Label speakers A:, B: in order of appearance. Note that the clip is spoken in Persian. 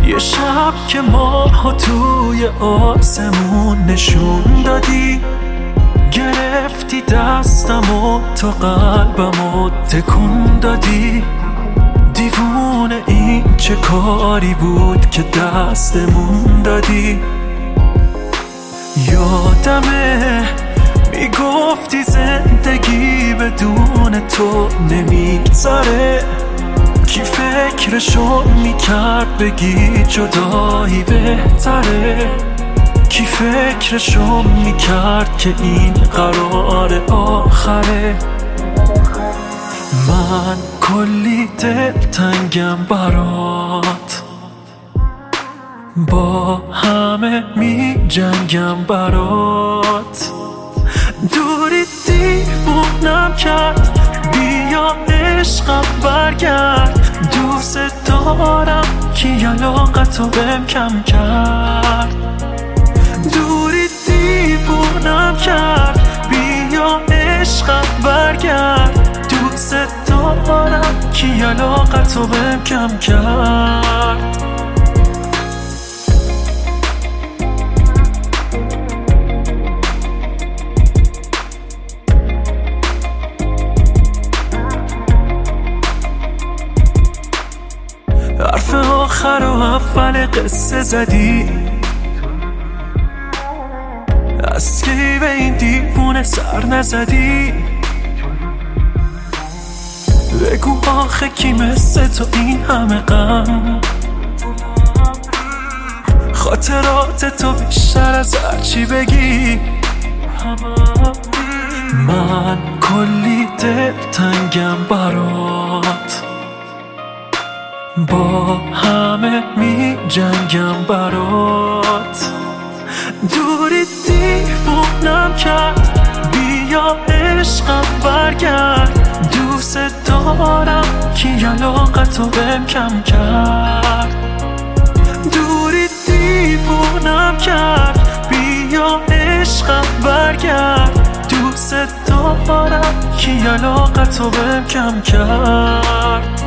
A: یه شب که ماهو توی آسمون نشون دادی، گرفتی دستم و تو قلبمو تکون دادی. دیوونه این چه کاری بود که دستمون دادی. یادمه میگفتی زندگی بدون تو نمیگذره، کی فکرشو میکرد بگی جدایی بهتره، کی فکرشو میکرد که این قرار آخره. من کلی دلتنگم برات، با همه می جنگم برات. دوری دیوونم کرد، بیا عشقم برگرد. دوست دارم کی علاقتو بهم کم کرد. دوری دیوونم کرد، بیا عشقم برگرد. دوست دارم کی علاقتو بهم کم کرد. حرف آخر و اول قصه زدی، از کی به این دیوونه سر نزدی. بگو آخه کی مثل تو این همه غم، خاطرات تو بیشتر از هرچی بگی. من کلی دلتنگم برات، با همه می جنگم برات. دوری دیوونم کرد، بیا عشقم برگرد. دوست دارم کی علاقتو بهم کم کرد. دوری دیوونم کرد، بیا عشقم برگرد. دوست دارم کی علاقتو بهم کم کرد.